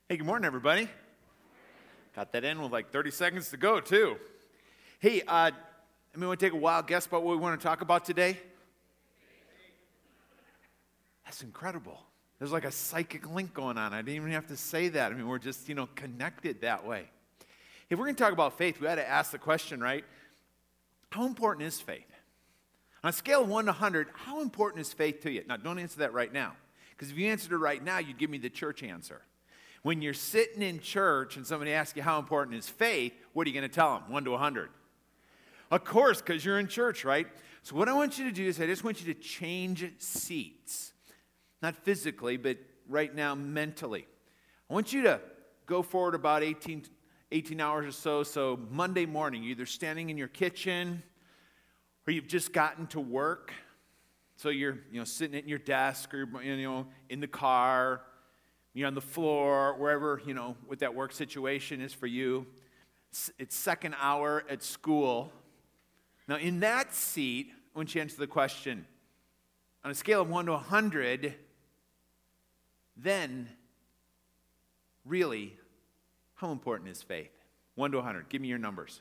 Hey, good morning, everybody. Got that in with like 30 seconds to go, too. Hey, want to take a wild guess about what we want to talk about today? That's incredible. There's like a psychic link going on. I didn't even have to say that. We're just, connected that way. If we're going to talk about faith, we got to ask the question, right? How important is faith? On a scale of 1 to 100, how important is faith to you? Now, don't answer that right now. Because if you answered it right now, you'd give me the church answer. When you're sitting in church and somebody asks you how important is faith, what are you going to tell them? 1 to 100. Of course, because you're in church, right? So what I want you to do is I just want you to change seats. Not physically, but right now mentally. I want you to go forward about 18 hours or so. So Monday morning, you're either standing in your kitchen or you've just gotten to work. So you're sitting at your desk or in the car. You're on the floor, wherever, what that work situation is for you. It's second hour at school. Now, in that seat, I want you to answer the question, on a scale of 1 to 100, then, really, how important is faith? 1 to 100. Give me your numbers.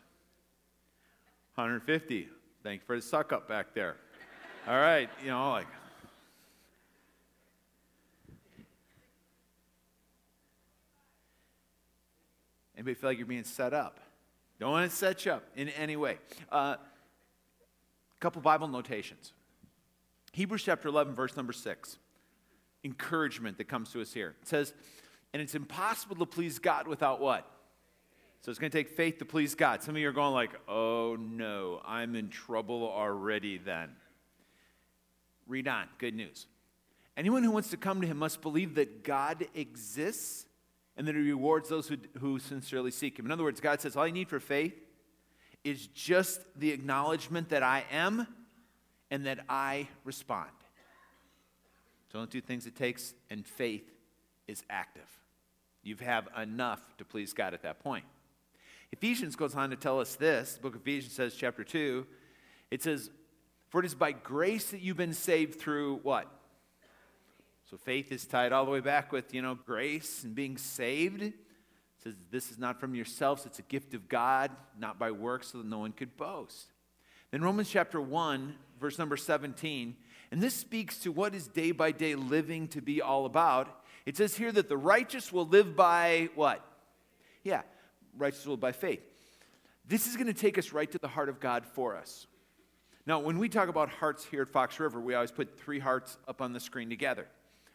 150. Thank you for the suck up back there. All right, Anybody feel like you're being set up? Don't want to set you up in any way. A couple Bible notations. Hebrews chapter 11, verse number 6. Encouragement that comes to us here. It says, and it's impossible to please God without what? So it's going to take faith to please God. Some of you are going like, oh no, I'm in trouble already then. Read on. Good news. Anyone who wants to come to him must believe that God exists and that he rewards those who sincerely seek him. In other words, God says, all you need for faith is just the acknowledgement that I am and that I respond. So don't do things it takes, and faith is active. You have enough to please God at that point. Ephesians goes on to tell us this. The book of Ephesians says, chapter 2, it says, for it is by grace that you've been saved through what? So faith is tied all the way back with, grace and being saved. It says this is not from yourselves, it's a gift of God, not by works, so that no one could boast. Then Romans chapter 1, verse number 17, and this speaks to what is day by day living to be all about. It says here that the righteous will live by what? Yeah, righteous will live by faith. This is going to take us right to the heart of God for us. Now, when we talk about hearts here at Fox River, we always put 3 hearts up on the screen together.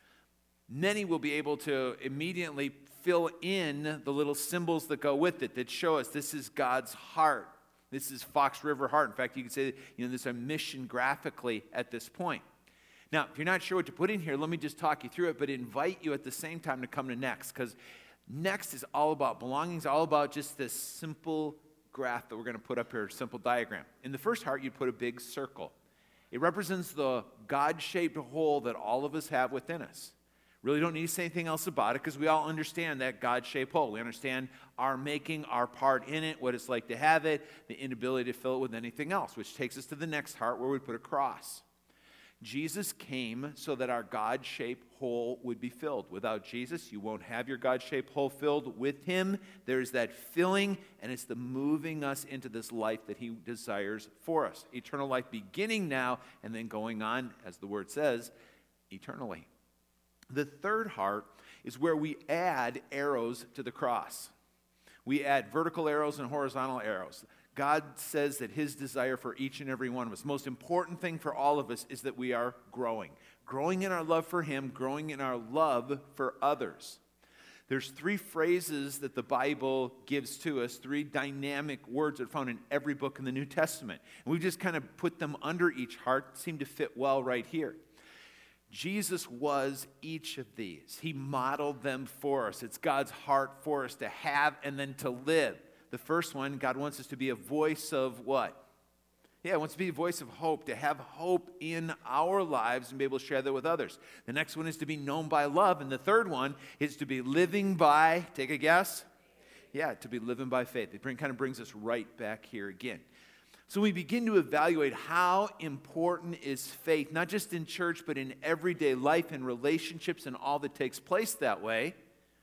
Many will be able to immediately fill in the little symbols that go with it that show us this is God's heart. This is Fox River heart. In fact, you could say, this is a mission graphically at this point. Now, if you're not sure what to put in here, let me just talk you through it, but invite you at the same time to come to Next, because Next is all about belonging. It's all about just this simple graph that we're going to put up here, a simple diagram. In the first heart, you'd put a big circle. It represents the God-shaped hole that all of us have within us. Really don't need to say anything else about it because we all understand that God-shaped hole. We understand our making, our part in it, what it's like to have it, the inability to fill it with anything else, which takes us to the next heart where we put a cross. Jesus came so that our God-shaped hole would be filled. Without Jesus, you won't have your God-shaped hole filled. With him, there's that filling, and it's the moving us into this life that he desires for us. Eternal life beginning now and then going on, as the word says, eternally. The third heart is where we add arrows to the cross. We add vertical arrows and horizontal arrows. God says that his desire for each and every one of us, the most important thing for all of us is that we are growing. Growing in our love for him, growing in our love for others. There's 3 phrases that the Bible gives to us, 3 dynamic words that are found in every book in the New Testament. And we just kind of put them under each heart, seem to fit well right here. Jesus was each of these. He modeled them for us. It's God's heart for us to have and then to live. The first one, God wants us to be a voice of what? Yeah, he wants to be a voice of hope, to have hope in our lives and be able to share that with others. The next one is to be known by love. And the third one is to be living by, take a guess? Yeah, to be living by faith. It kind of brings us right back here again. So we begin to evaluate how important is faith, not just in church, but in everyday life and relationships and all that takes place that way.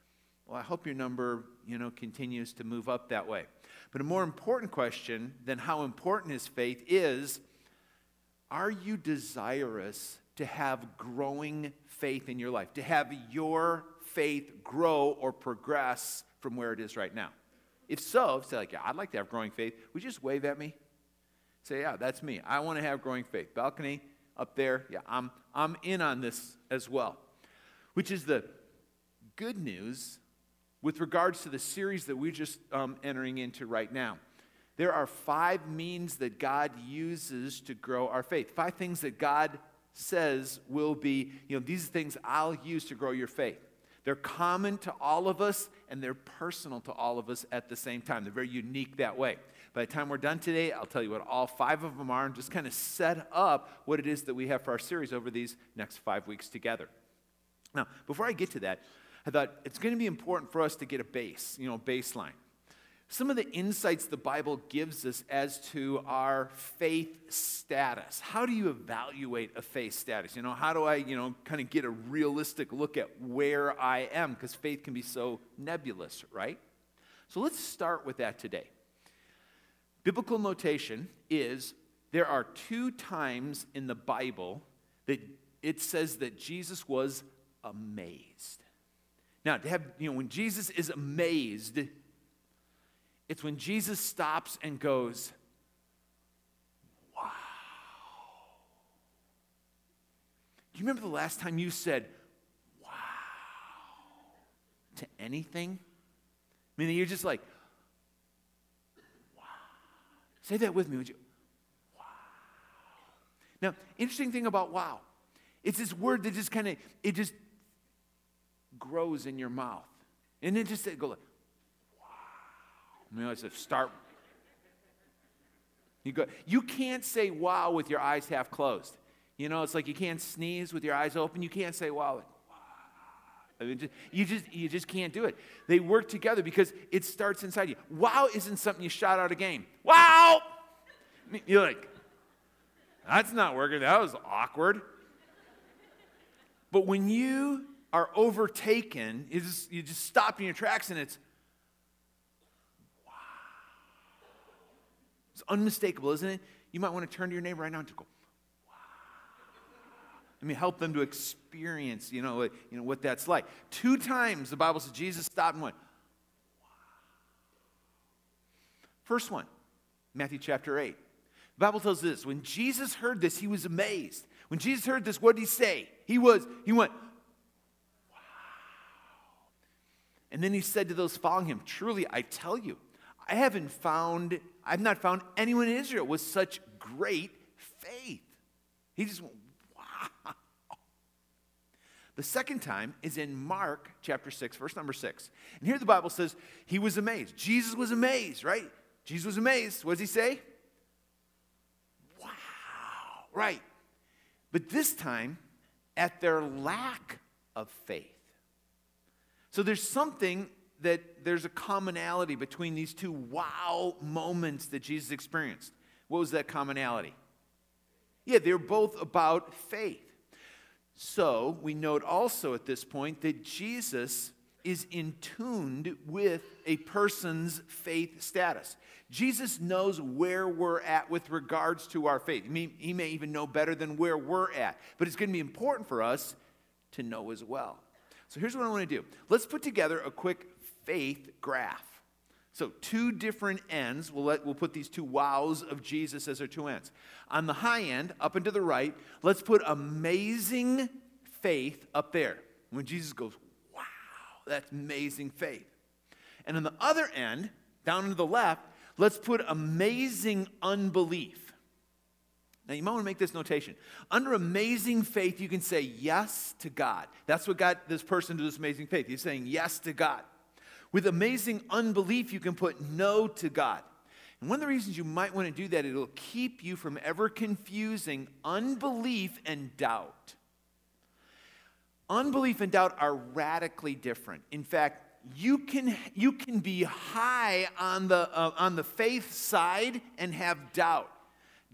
Well, I hope your number, continues to move up that way. But a more important question than how important is faith is, are you desirous to have growing faith in your life, to have your faith grow or progress from where it is right now? If so, say like, yeah, I'd like to have growing faith. Would you just wave at me? Say, yeah, that's me. I want to have growing faith. Balcony up there, yeah, I'm in on this as well. Which is the good news with regards to the series that we're just entering into right now. There are 5 means that God uses to grow our faith. 5 things that God says will be, these are things I'll use to grow your faith. They're common to all of us, and they're personal to all of us at the same time. They're very unique that way. By the time we're done today, I'll tell you what all 5 of them are and just kind of set up what it is that we have for our series over these next 5 weeks together. Now, before I get to that, I thought it's going to be important for us to get a baseline. Some of the insights the Bible gives us as to our faith status. How do you evaluate a faith status? How do I, kind of get a realistic look at where I am? Because faith can be so nebulous, right? So let's start with that today. Biblical notation is there are 2 times in the Bible that it says that Jesus was amazed. Now, to have, when Jesus is amazed, it's when Jesus stops and goes, wow. Do you remember the last time you said, wow, to anything? I mean, you're just like, wow. Say that with me, would you? Wow. Now, interesting thing about wow, it's this word that just it just grows in your mouth. And it just go like, it's a start. You can't say wow with your eyes half closed. It's like you can't sneeze with your eyes open. You can't say wow. I mean, you just can't do it. They work together because it starts inside you. Wow isn't something you shout out a game. Wow! You're like, that's not working. That was awkward. But when you are overtaken, you just stop in your tracks and it's, it's unmistakable, isn't it? You might want to turn to your neighbor right now and just go, wow. I mean, help them to experience, what that's like. 2 times the Bible says Jesus stopped and went, wow. First one, Matthew chapter 8. The Bible tells this, when Jesus heard this, he was amazed. When Jesus heard this, what did he say? He went, wow. And then he said to those following him, truly, I tell you, I've not found anyone in Israel with such great faith. He just went, wow. The second time is in Mark chapter 6, verse number 6. And here the Bible says he was amazed. Jesus was amazed, right? Jesus was amazed. What does he say? Wow. Right. But this time, at their lack of faith. So there's a commonality between these 2 wow moments that Jesus experienced. What was that commonality? Yeah, they're both about faith. So we note also at this point that Jesus is in tune with a person's faith status. Jesus knows where we're at with regards to our faith. He may even know better than where we're at. But it's going to be important for us to know as well. So here's what I want to do. Let's put together a quick faith graph. So 2 different ends. We'll put these 2 wows of Jesus as our 2 ends. On the high end, up and to the right, let's put amazing faith up there. When Jesus goes, wow, that's amazing faith. And on the other end, down to the left, let's put amazing unbelief. Now, you might want to make this notation. Under amazing faith, you can say yes to God. That's what got this person to this amazing faith. He's saying yes to God. With amazing unbelief, you can put no to God. And one of the reasons you might want to do that, it'll keep you from ever confusing unbelief and doubt. Unbelief and doubt are radically different. In fact, you can be high on the faith side and have doubt.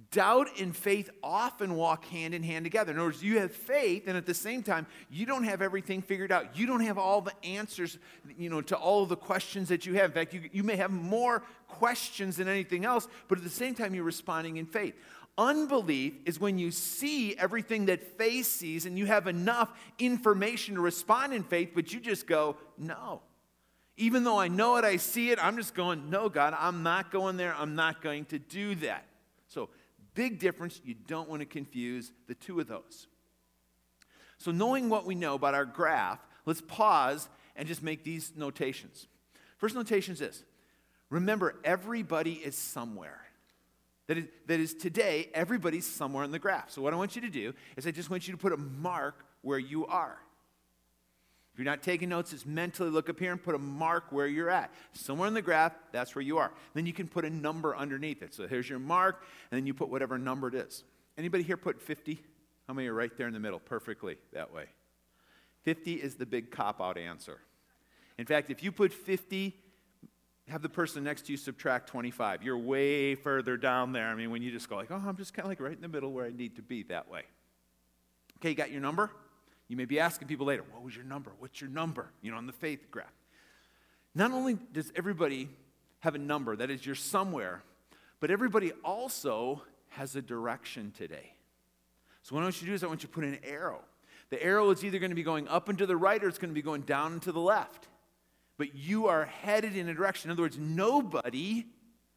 Doubt and faith often walk hand in hand together. In other words, you have faith, and at the same time, you don't have everything figured out. You don't have all the answers, to all of the questions that you have. In fact, you may have more questions than anything else, but at the same time, you're responding in faith. Unbelief is when you see everything that faith sees, and you have enough information to respond in faith, but you just go, no. Even though I know it, I see it, I'm just going, no, God, I'm not going there. I'm not going to do that. So, big difference. You don't want to confuse the two of those. So knowing what we know about our graph, let's pause and just make these notations. First notation is this. Remember, everybody is somewhere. That is today, everybody's somewhere in the graph. So what I want you to do is I just want you to put a mark where you are. If you're not taking notes, just mentally look up here and put a mark where you're at. Somewhere in the graph, that's where you are. Then you can put a number underneath it. So here's your mark, and then you put whatever number it is. Anybody here put 50? How many are right there in the middle, perfectly that way? 50 is the big cop-out answer. In fact, if you put 50, have the person next to you subtract 25. You're way further down there. I mean, when you just go like, oh, I'm just kind of like right in the middle where I need to be that way. Okay, you got your number? You may be asking people later, what was your number? What's your number? On the faith graph. Not only does everybody have a number, that is, you're somewhere, but everybody also has a direction today. So what I want you to do is I want you to put an arrow. The arrow is either going to be going up and to the right or it's going to be going down and to the left. But you are headed in a direction. In other words, nobody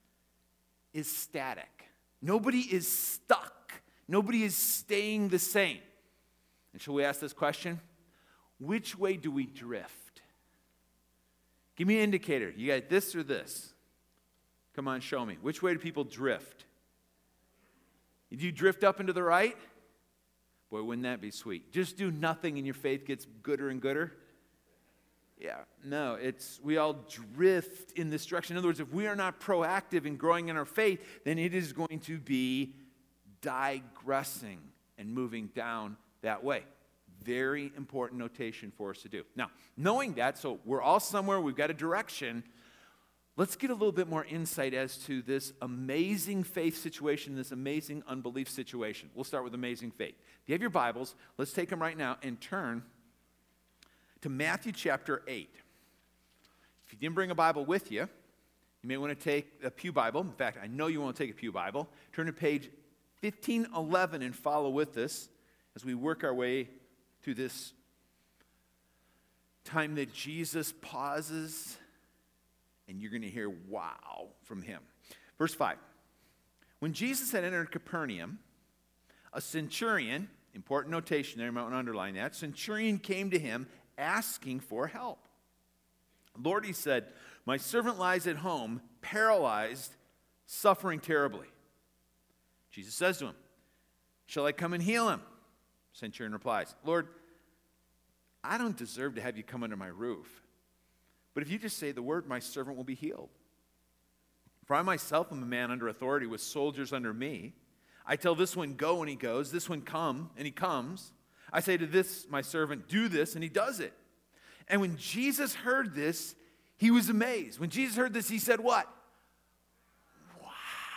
is static. Nobody is stuck. Nobody is staying the same. And shall we ask this question? Which way do we drift? Give me an indicator. You got this or this? Come on, show me. Which way do people drift? Do you drift up and to the right? Boy, wouldn't that be sweet? Just do nothing and your faith gets gooder and gooder? Yeah, no, we all drift in this direction. In other words, if we are not proactive in growing in our faith, then it is going to be digressing and moving down that way. Very important notation for us to do. Now, knowing that, so we're all somewhere, we've got a direction, let's get a little bit more insight as to this amazing faith situation, this amazing unbelief situation. We'll start with amazing faith. If you have your Bibles, let's take them right now and turn to Matthew chapter 8. If you didn't bring a Bible with you, you may want to take a pew Bible. In fact, I know you want to take a pew Bible. Turn to page 1511 and follow with us as we work our way through this time that Jesus pauses and you're going to hear wow from him. Verse 5. When Jesus had entered Capernaum, a centurion, important notation there, you might want to underline that, centurion came to him asking for help. Lord, he said, my servant lies at home, paralyzed, suffering terribly. Jesus says to him, shall I come and heal him? Centurion replies, Lord, I don't deserve to have you come under my roof. But if you just say the word, my servant will be healed. For I myself am a man under authority with soldiers under me. I tell this one, go, and he goes. This one, come, and he comes. I say to this, my servant, do this, and he does it. And when Jesus heard this, he was amazed. When Jesus heard this, he said what? Wow.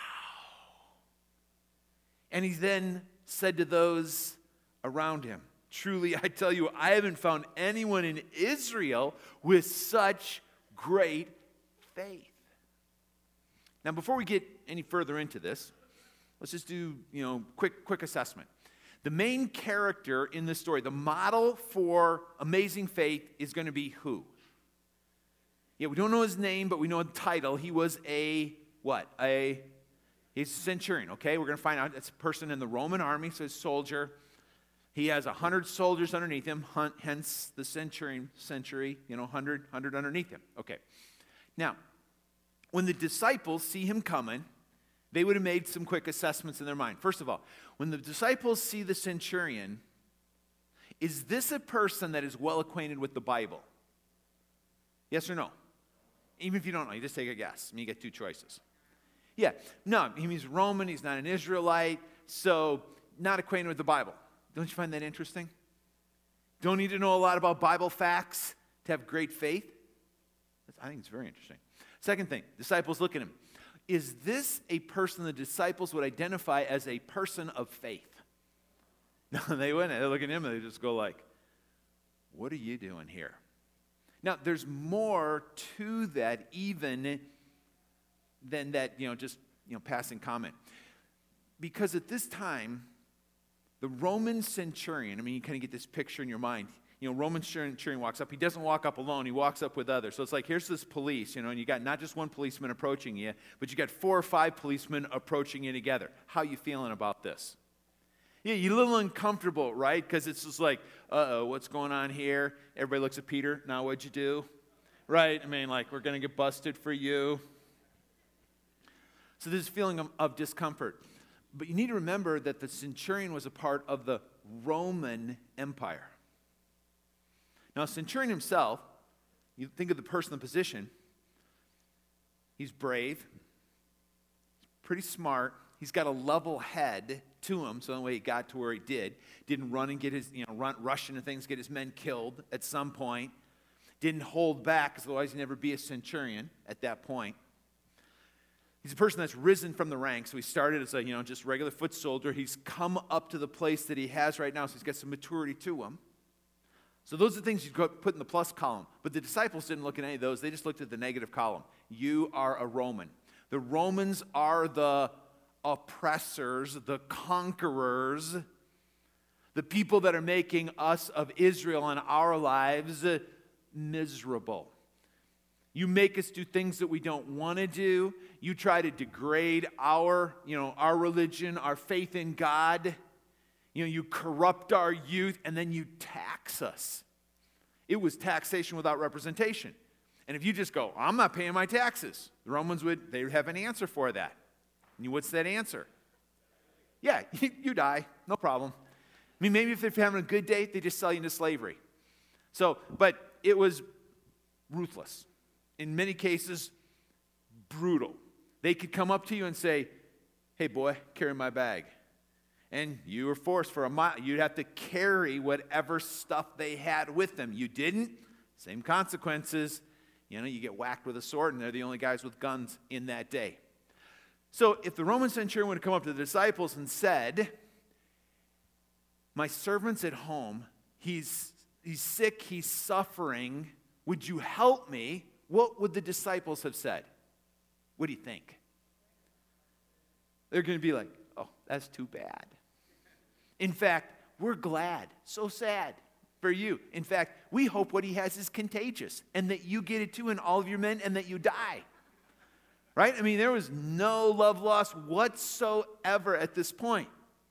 And he then said to those around him, truly, I tell you, I haven't found anyone in Israel with such great faith. Now, before we get any further into this, let's just do, quick assessment. The main character in this story, the model for amazing faith, is going to be who? Yeah, we don't know his name, but we know the title. He was he's a centurion, okay? We're going to find out it's a person in the Roman army, so a soldier. He has 100 soldiers underneath him, hence the century, 100 underneath him. Okay. Now, when the disciples see him coming, they would have made some quick assessments in their mind. First of all, when the disciples see the centurion, is this a person that is well acquainted with the Bible? Yes or no? Even if you don't know, you just take a guess. I mean, you get two choices. Yeah, no, he's Roman, he's not an Israelite, so not acquainted with the Bible. Don't you find that interesting? Don't need to know a lot about Bible facts to have great faith? I think it's very interesting. Second thing, disciples look at him. is this a person the disciples would identify as a person of faith? No, they wouldn't. They look at him and they just go like, what are you doing here? Now, there's more to that even than that, just, passing comment. Because at this time, the Roman centurion, you kind of get this picture in your mind. Roman centurion walks up. He doesn't walk up alone. He walks up with others. So it's like, here's this police, and you got not just one policeman approaching you, but you got 4 or 5 policemen approaching you together. How you feeling about this? Yeah, you're a little uncomfortable, right? Because it's just like, uh-oh, what's going on here? Everybody looks at Peter. Now what'd you do? Right? We're going to get busted for you. So there's a feeling of discomfort. But you need to remember that the centurion was a part of the Roman Empire. Now, centurion himself, you think of the person in the position, he's brave, pretty smart, he's got a level head to him, so the way he got to where he didn't run and get his, rush into things, get his men killed at some point, didn't hold back, because otherwise he'd never be a centurion at that point. He's a person that's risen from the ranks. So he started as a, just regular foot soldier. He's come up to the place that he has right now, so he's got some maturity to him. So those are the things you put in the plus column. But the disciples didn't look at any of those. They just looked at the negative column. You are a Roman. The Romans are the oppressors, the conquerors, the people that are making us of Israel and our lives miserable. You make us do things that we don't want to do. You try to degrade our religion, our faith in God. You corrupt our youth, and then you tax us. It was taxation without representation. And if you just go, I'm not paying my taxes, the Romans would have an answer for that. And what's that answer? Yeah, you die, no problem. Maybe if they're having a good day, they just sell you into slavery. But it was ruthless. In many cases, brutal. They could come up to you and say, hey boy, carry my bag. And you were forced for a mile. You'd have to carry whatever stuff they had with them. You didn't, same consequences. You get whacked with a sword, and they're the only guys with guns in that day. So if the Roman centurion would have come up to the disciples and said, my servant's at home, he's sick, he's suffering, would you help me? What would the disciples have said? What do you think? They're going to be like, oh, that's too bad. In fact, we're glad, so sad for you. In fact, we hope what he has is contagious and that you get it too and all of your men and that you die. Right? There was no love lost whatsoever at this point.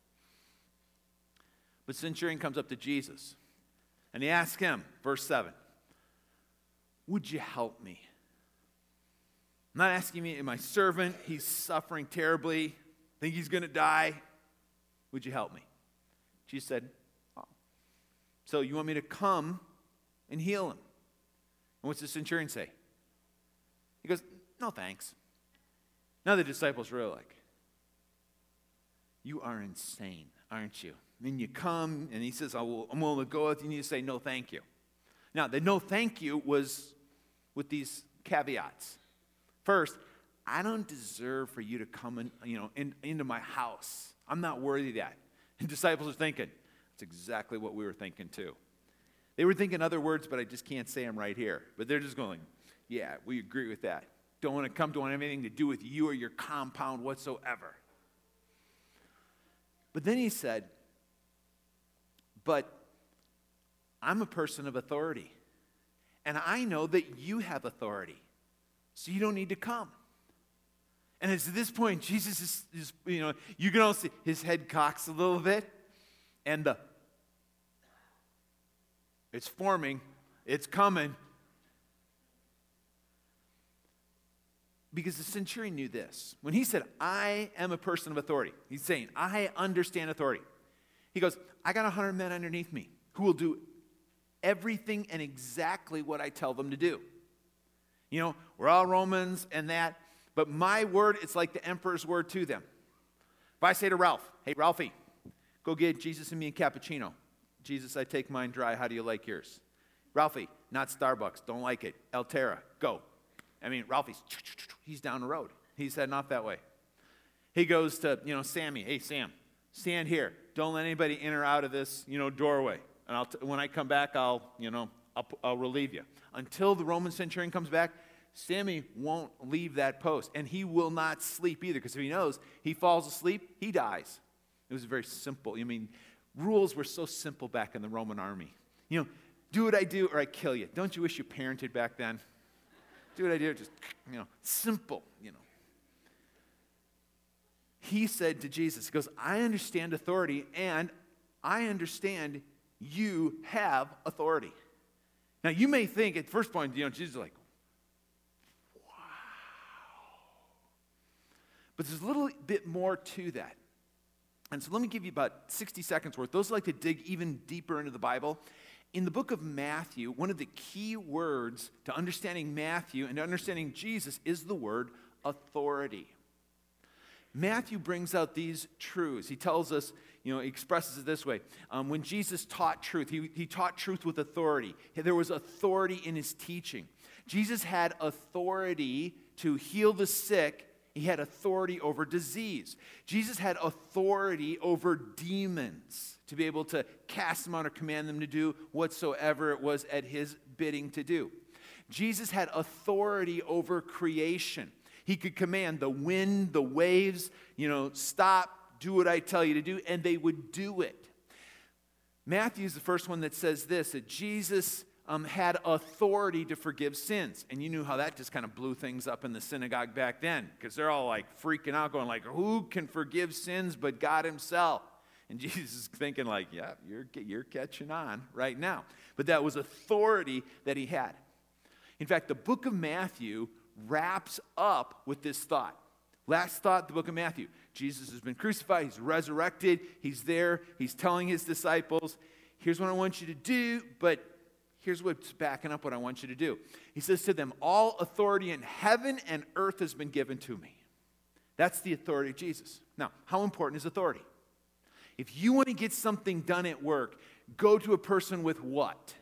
But centurion comes up to Jesus and he asks him, verse 7, would you help me? I'm not asking me, my servant, he's suffering terribly, think he's going to die. Would you help me? Jesus said, oh. So you want me to come and heal him? And what's the centurion say? He goes, no thanks. Now the disciples were like, you are insane, aren't you? And you come and he says, I'm willing to go with you. And you say, no thank you. Now the no thank you was with these caveats. First, I don't deserve for you to come into my house. I'm not worthy of that. And disciples are thinking, that's exactly what we were thinking too. They were thinking other words, but I just can't say them right here. But they're just going, yeah, we agree with that. Don't want to have anything to do with you or your compound whatsoever. But then he said, but I'm a person of authority. And I know that you have authority. So you don't need to come. And it's at this point, Jesus is you can all see his head cocks a little bit. And it's forming. It's coming. Because the centurion knew this. When he said, I am a person of authority, he's saying, I understand authority. He goes, I got 100 men underneath me who will do everything and exactly what I tell them to do. We're all Romans and that, but my word, it's like the emperor's word to them. If I say to Ralph, hey, Ralphie, go get Jesus and me a cappuccino. Jesus, I take mine dry. How do you like yours? Ralphie, not Starbucks. Don't like it. Altera, go. Ralphie's, he's down the road. He's heading off that way. He goes to, Sammy. Hey, Sam, stand here. Don't let anybody in or out of this, doorway. And when I come back, I'll relieve you. Until the Roman centurion comes back, Sammy won't leave that post. And he will not sleep either, because if he knows he falls asleep, he dies. It was very simple. Rules were so simple back in the Roman army. Do what I do or I kill you. Don't you wish you parented back then? Do what I do, just, simple, He said to Jesus, he goes, I understand authority, and I understand you have authority. Now, you may think at first point, Jesus is like, wow. But there's a little bit more to that. And so let me give you about 60 seconds worth. Those who like to dig even deeper into the Bible, in the book of Matthew, one of the key words to understanding Matthew and to understanding Jesus is the word authority. Matthew brings out these truths. He tells us, he expresses it this way. When Jesus taught truth, he taught truth with authority. There was authority in his teaching. Jesus had authority to heal the sick. He had authority over disease. Jesus had authority over demons to be able to cast them out or command them to do whatsoever it was at his bidding to do. Jesus had authority over creation. He could command the wind, the waves, stop, do what I tell you to do, and they would do it. Matthew is the first one that says this, that Jesus had authority to forgive sins. And you knew how that just kind of blew things up in the synagogue back then, because they're all like freaking out, going like, who can forgive sins but God himself? And Jesus is thinking like, yeah, you're catching on right now. But that was authority that he had. In fact, the book of Matthew wraps up with this thought. Last thought, the book of Matthew. Jesus has been crucified, he's resurrected, he's there, he's telling his disciples, here's what I want you to do, but here's what's backing up what I want you to do. He says to them, all authority in heaven and earth has been given to me. That's the authority of Jesus. Now, how important is authority? If you want to get something done at work, go to a person with what?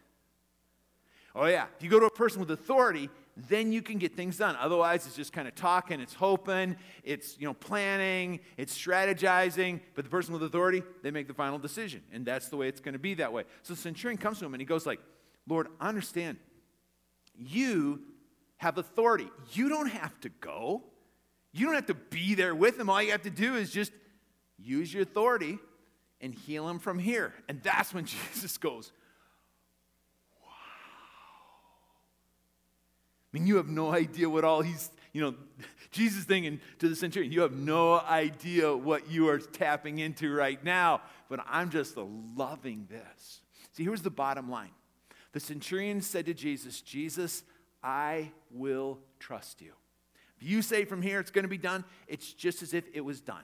Oh yeah, if you go to a person with authority, then you can get things done. Otherwise, it's just kind of talking, it's hoping, it's planning, it's strategizing. But the person with authority, they make the final decision. And that's the way it's going to be that way. So the centurion comes to him and he goes like, Lord, I understand. You have authority. You don't have to go. You don't have to be there with him. All you have to do is just use your authority and heal him from here. And that's when Jesus goes, wow. I mean, you have no idea what all he's, Jesus thinking to the centurion, you have no idea what you are tapping into right now, but I'm just loving this. See, here's the bottom line. The centurion said to Jesus, Jesus, I will trust you. If you say from here it's going to be done, it's just as if it was done.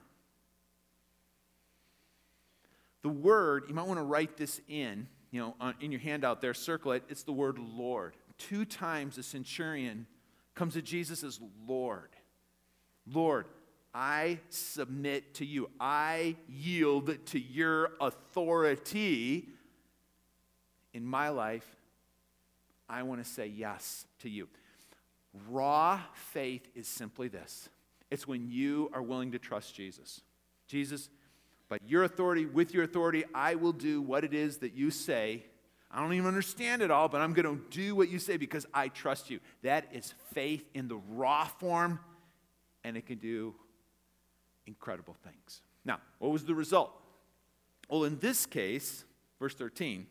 The word, you might want to write this in your handout there, circle it. It's the word Lord. 2 times the centurion comes to Jesus as Lord. Lord, I submit to you. I yield to your authority in my life. I want to say yes to you. Raw faith is simply this. It's when you are willing to trust Jesus. Jesus, by your authority, with your authority, I will do what it is that you say. I don't even understand it all, but I'm going to do what you say because I trust you. That is faith in the raw form, and it can do incredible things. Now, what was the result? Well, in this case, verse 13,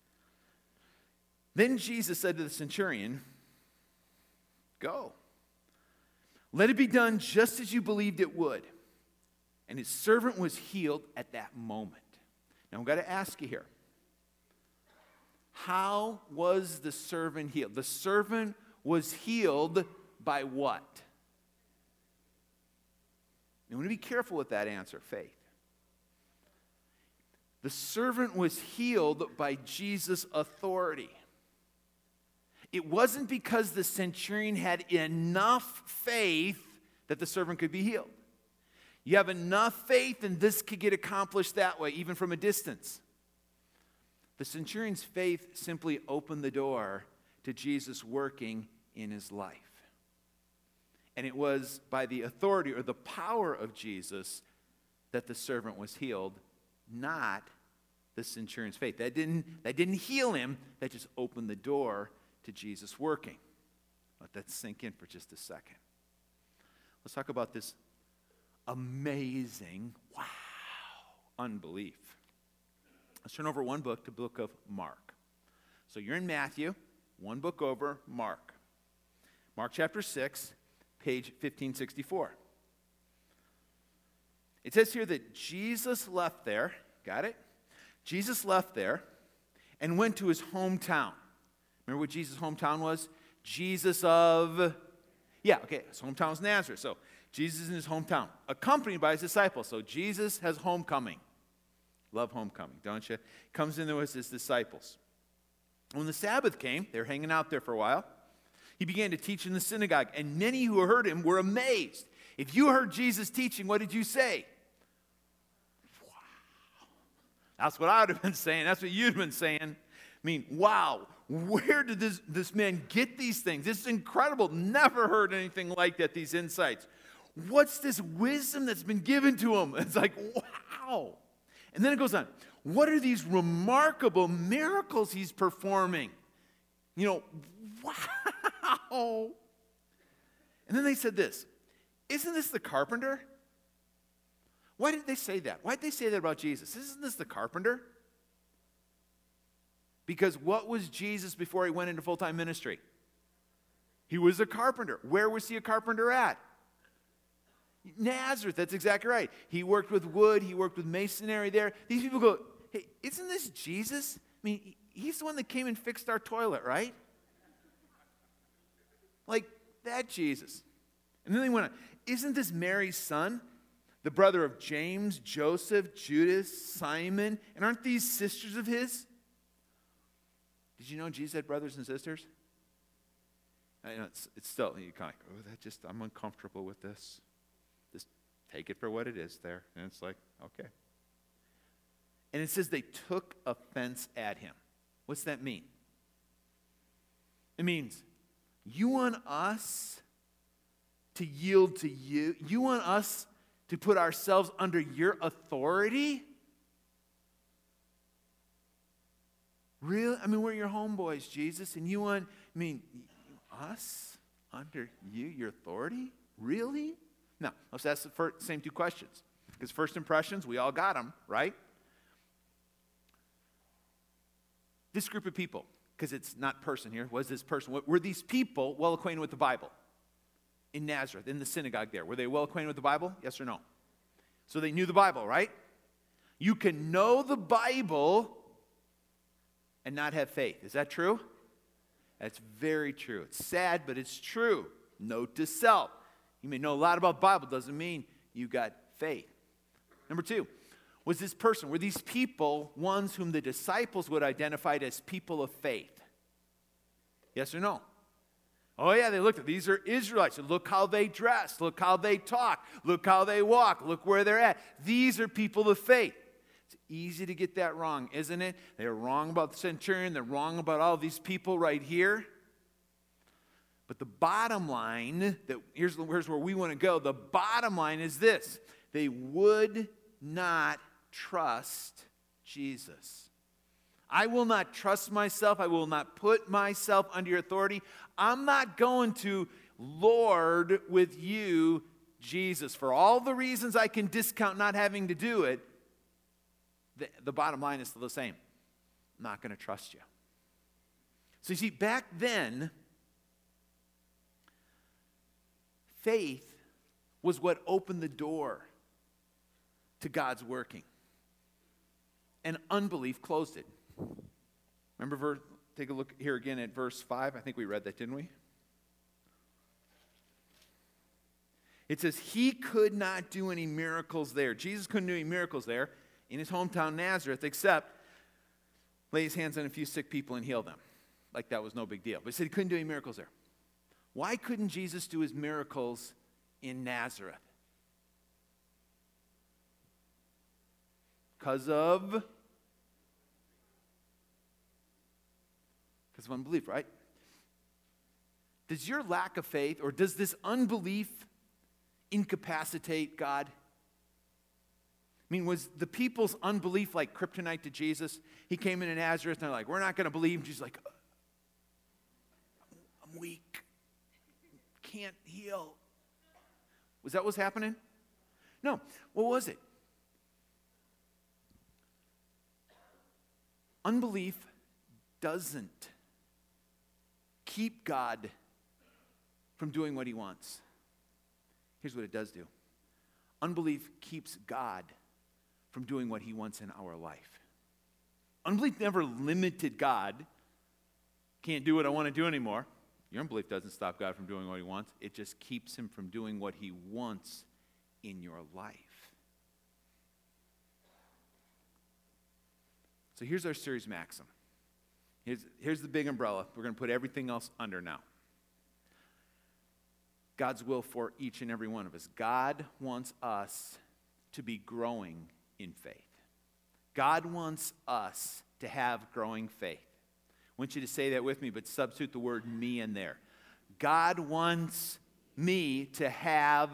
then Jesus said to the centurion, go. Let it be done just as you believed it would. And his servant was healed at that moment. Now, I've got to ask you here. How was the servant healed? The servant was healed by what? You want to be careful with that answer, faith. The servant was healed by Jesus' authority. It wasn't because the centurion had enough faith that the servant could be healed. You have enough faith and this could get accomplished that way, even from a distance. The centurion's faith simply opened the door to Jesus working in his life. And it was by the authority or the power of Jesus that the servant was healed, not the centurion's faith. That didn't heal him. That just opened the door to Jesus working. Let that sink in for just a second. Let's talk about this amazing, unbelief. Let's turn over one book to the book of Mark. So you're in Matthew, one book over, Mark. Mark chapter 6, page 1564. It says here that Jesus left there, got it? Jesus left there and went to his hometown. Remember what Jesus' hometown was? Jesus of, his hometown was Nazareth. So Jesus in his hometown, accompanied by his disciples. So Jesus has homecoming. Love homecoming, don't you? Comes in there with his disciples. When the Sabbath came, they were hanging out there for a while. He began to teach in the synagogue, and many who heard him were amazed. If you heard Jesus teaching, what did you say? Wow. That's what I would have been saying. That's what you'd have been saying. I mean, wow. Where did this man get these things? This is incredible. Never heard anything like that, these insights. What's this wisdom that's been given to him? It's like, wow. And then it goes on. What are these remarkable miracles he's performing? Wow. And then they said this. Isn't this the carpenter? Why did they say that? Why did they say that about Jesus? Isn't this the carpenter? Because what was Jesus before he went into full-time ministry? He was a carpenter. Where was he a carpenter at? Nazareth, that's exactly right. He worked with wood, he worked with masonry there. These people go, hey, isn't this Jesus? I mean, he's the one that came and fixed our toilet, right? Like that Jesus. And then they went on, isn't this Mary's son? The brother of James, Joseph, Judas, Simon, and aren't these sisters of his? Did you know Jesus had brothers and sisters? I know it's still, you kind of like, I'm uncomfortable with this. Just take it for what it is there. And it's like, okay. And it says they took offense at him. What's that mean? It means you want us to yield to you? You want us to put ourselves under your authority? Really? I mean, we're your homeboys, Jesus, and you want, us under you, your authority? Really? No, let's ask the same two questions. Because first impressions, we all got them, right? This group of people, because it's not person here, was this person? Were these people well acquainted with the Bible? In Nazareth, in the synagogue there. Were they well acquainted with the Bible? Yes or no? So they knew the Bible, right? You can know the Bible and not have faith. Is that true? That's very true. It's sad, but it's true. Note to self. You may know a lot about the Bible, doesn't mean you got faith. Number two, were these people ones whom the disciples would identify as people of faith? Yes or no? Oh yeah, they looked at these are Israelites. Look how they dress. Look how they talk. Look how they walk. Look where they're at. These are people of faith. It's easy to get that wrong, isn't it? They're wrong about the centurion. They're wrong about all these people right here. But the bottom line, here's where we want to go. The bottom line is this. They would not trust Jesus. I will not trust myself. I will not put myself under your authority. I'm not going to lord with you, Jesus. For all the reasons I can discount not having to do it, the bottom line is still the same. I'm not going to trust you. So you see, back then, faith was what opened the door to God's working. And unbelief closed it. Remember, take a look here again at verse 5. I think we read that, didn't we? It says, he could not do any miracles there. Jesus couldn't do any miracles there in his hometown Nazareth, except lay his hands on a few sick people and heal them. Like that was no big deal. But he said he couldn't do any miracles there. Why couldn't Jesus do his miracles in Nazareth? Because of unbelief, right? Does your lack of faith, or does this unbelief incapacitate God? I mean, was the people's unbelief like kryptonite to Jesus? He came into Nazareth and they're like, we're not going to believe. And Jesus is like, I'm weak. Can't heal. Was that what's happening? No. What was it? Unbelief doesn't keep God from doing what he wants. Here's what it does do. Unbelief keeps God from doing what he wants in our life. Unbelief never limited God. Can't do what I want to do anymore. Your unbelief doesn't stop God from doing what he wants. It just keeps him from doing what he wants in your life. So here's our series maxim. Here's the big umbrella. We're going to put everything else under now. God's will for each and every one of us. God wants us to be growing in faith. God wants us to have growing faith. I want you to say that with me, but substitute the word me in there. God wants me to have.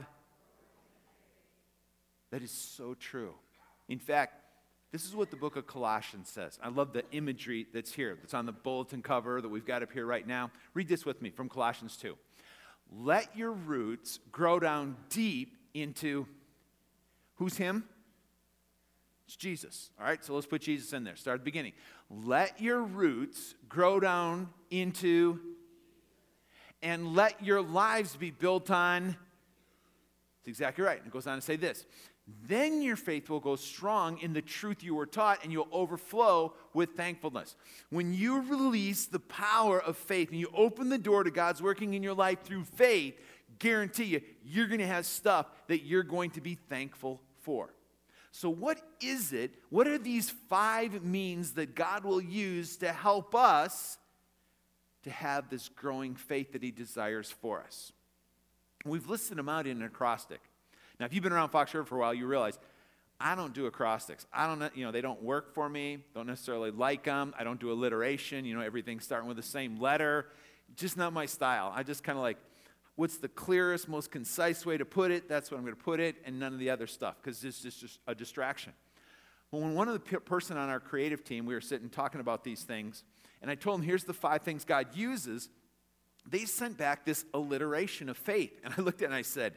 That is so true. In fact, this is what the book of Colossians says. I love the imagery that's here, that's on the bulletin cover that we've got up here right now. Read this with me from Colossians 2. Let your roots grow down deep into, who's him? It's Jesus. All right, so let's put Jesus in there. Start at the beginning. Let your roots grow down into, and let your lives be built on. That's exactly right. And it goes on to say this. Then your faith will go strong in the truth you were taught, and you'll overflow with thankfulness. When you release the power of faith and you open the door to God's working in your life through faith, guarantee you, you're going to have stuff that you're going to be thankful for. So what is it? What are these 5 means that God will use to help us to have this growing faith that he desires for us? We've listed them out in an acrostic. Now, if you've been around Fox River for a while, you realize I don't do acrostics. They don't work for me. Don't necessarily like them. I don't do alliteration. Everything starting with the same letter. Just not my style. I just kind of like, what's the clearest, most concise way to put it? That's what I'm going to put it, and none of the other stuff, because it's just a distraction. Well, when one of the person on our creative team, we were sitting talking about these things, and I told them, here's the 5 things God uses, they sent back this alliteration of faith. And I looked at it and I said,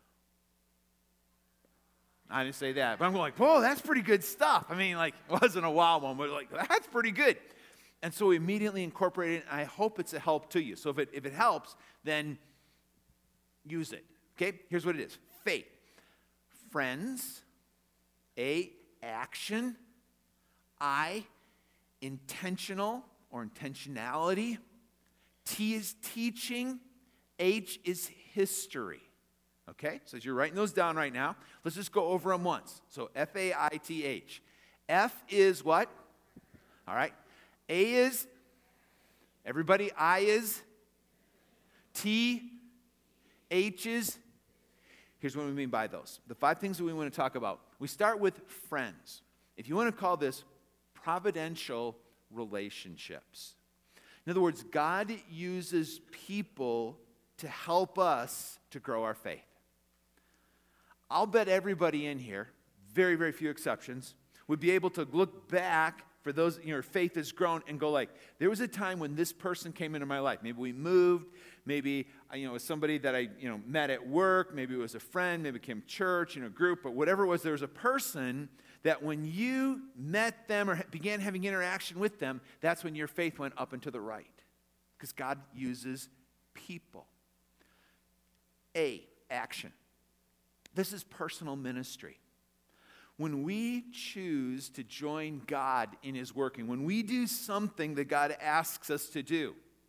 I didn't say that, but I'm like, whoa, that's pretty good stuff. I mean, like, it wasn't a wow one, but like, that's pretty good. And so we immediately incorporated it, and I hope it's a help to you. So if it helps, then use it. Okay? Here's what it is. Faith. Friends. A, action. I, intentional or intentionality. T is teaching. H is history. Okay? So as you're writing those down right now, let's just go over them once. So F-A-I-T-H. F is what? All right. A is, everybody, I is, T, H is. Here's what we mean by those. The 5 things that we want to talk about. We start with friends. If you want to call this providential relationships. In other words, God uses people to help us to grow our faith. I'll bet everybody in here, very, very few exceptions, would be able to look back for those, your faith has grown and go like, there was a time when this person came into my life. Maybe we moved, maybe, it was somebody that I, met at work, maybe it was a friend, maybe it became church, group, but whatever it was, there was a person that when you met them or began having interaction with them, that's when your faith went up and to the right. Because God uses people. A, action. This is personal ministry. When we choose to join God in his working, when we do something that God asks us to do,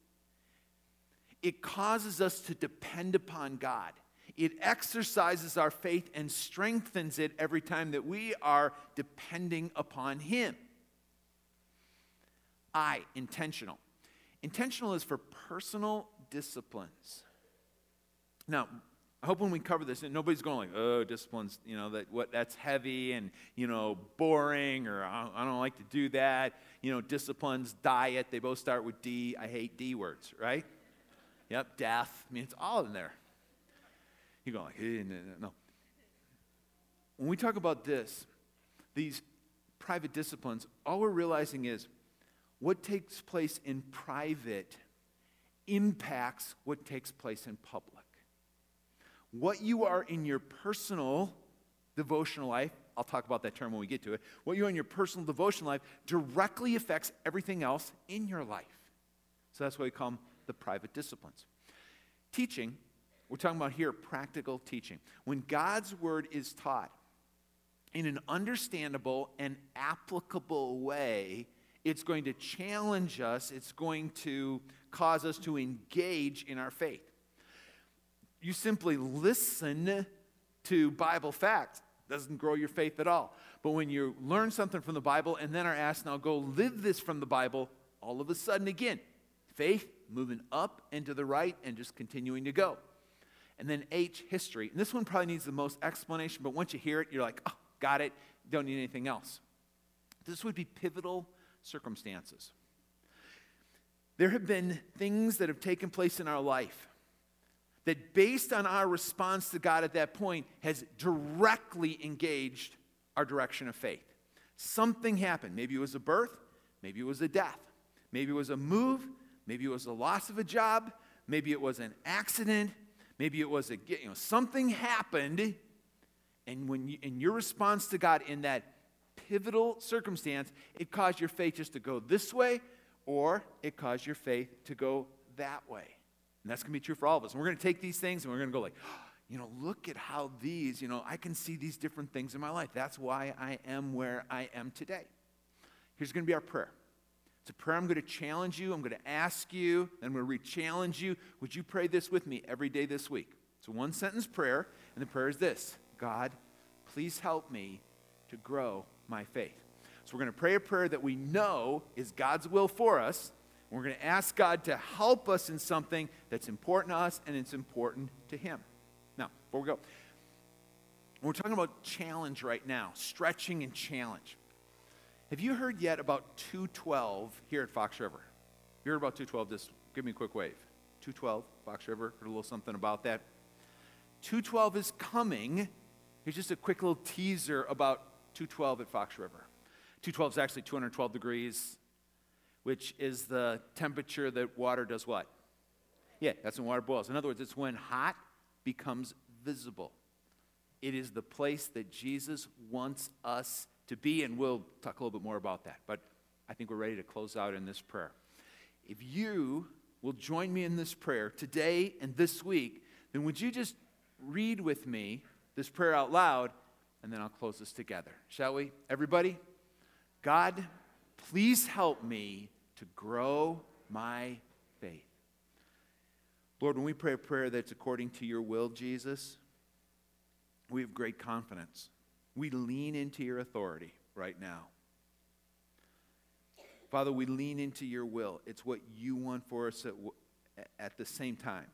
it causes us to depend upon God. It exercises our faith and strengthens it every time that we are depending upon him. I, intentional. Intentional is for personal disciplines. Now, I hope when we cover this, and nobody's going like, oh, disciplines, that's heavy and, boring, or I don't like to do that. Disciplines, diet, they both start with D. I hate D words, right? Yep, death. I mean, it's all in there. You go like, no. When we talk about this, these private disciplines, all we're realizing is what takes place in private impacts what takes place in public. What you are in your personal devotional life, I'll talk about that term when we get to it, what you're in your personal devotional life directly affects everything else in your life. So that's why we call them the private disciplines. Teaching, we're talking about here practical teaching. When God's word is taught in an understandable and applicable way, it's going to challenge us, it's going to cause us to engage in our faith. You simply listen to Bible facts, doesn't grow your faith at all. But when you learn something from the Bible and then are asked, now go live this from the Bible, all of a sudden again, faith moving up and to the right and just continuing to go. And then H, history. And this one probably needs the most explanation, but once you hear it, you're like, oh, got it, don't need anything else. This would be pivotal circumstances. There have been things that have taken place in our life that based on our response to God at that point has directly engaged our direction of faith. Something happened. Maybe it was a birth, maybe it was a death, maybe it was a move, maybe it was the loss of a job, maybe it was an accident, maybe it was something happened, and when in your response to God in that pivotal circumstance, it caused your faith just to go this way, or it caused your faith to go that way. And that's going to be true for all of us. And we're going to take these things and we're going to go like, look at how these, I can see these different things in my life. That's why I am where I am today. Here's going to be our prayer. It's a prayer I'm going to challenge you. I'm going to ask you, and I'm going to re-challenge you. Would you pray this with me every day this week? It's a one-sentence prayer, and the prayer is this: God, please help me to grow my faith. So we're going to pray a prayer that we know is God's will for us. We're going to ask God to help us in something that's important to us and it's important to Him. Now, before we go, we're talking about challenge right now, stretching and challenge. Have you heard yet about 212 here at Fox River? If you heard about 212, just give me a quick wave. 212, Fox River, heard a little something about that. 212 is coming. Here's just a quick little teaser about 212 at Fox River. 212 is actually 212 degrees, which is the temperature that water does what? Yeah, that's when water boils. In other words, it's when hot becomes visible. It is the place that Jesus wants us to be, and we'll talk a little bit more about that. But I think we're ready to close out in this prayer. If you will join me in this prayer today and this week, then would you just read with me this prayer out loud, and then I'll close this together. Shall we? Everybody? God, please help me to grow my faith. Lord, when we pray a prayer that's according to your will, Jesus, we have great confidence. We lean into your authority right now. Father, we lean into your will. It's what you want for us at the same time.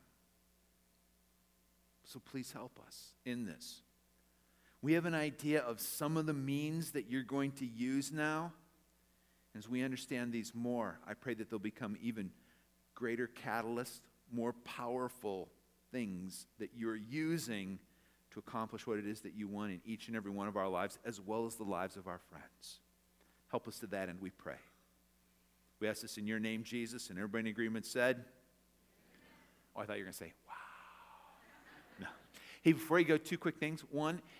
So please help us in this. We have an idea of some of the means that you're going to use now. As we understand these more, I pray that they'll become even greater catalysts, more powerful things that you're using to accomplish what it is that you want in each and every one of our lives, as well as the lives of our friends. Help us to that end, we pray. We ask this in your name, Jesus, and everybody in agreement said, oh, I thought you were going to say, wow. No. Hey, before you go, two quick things. One,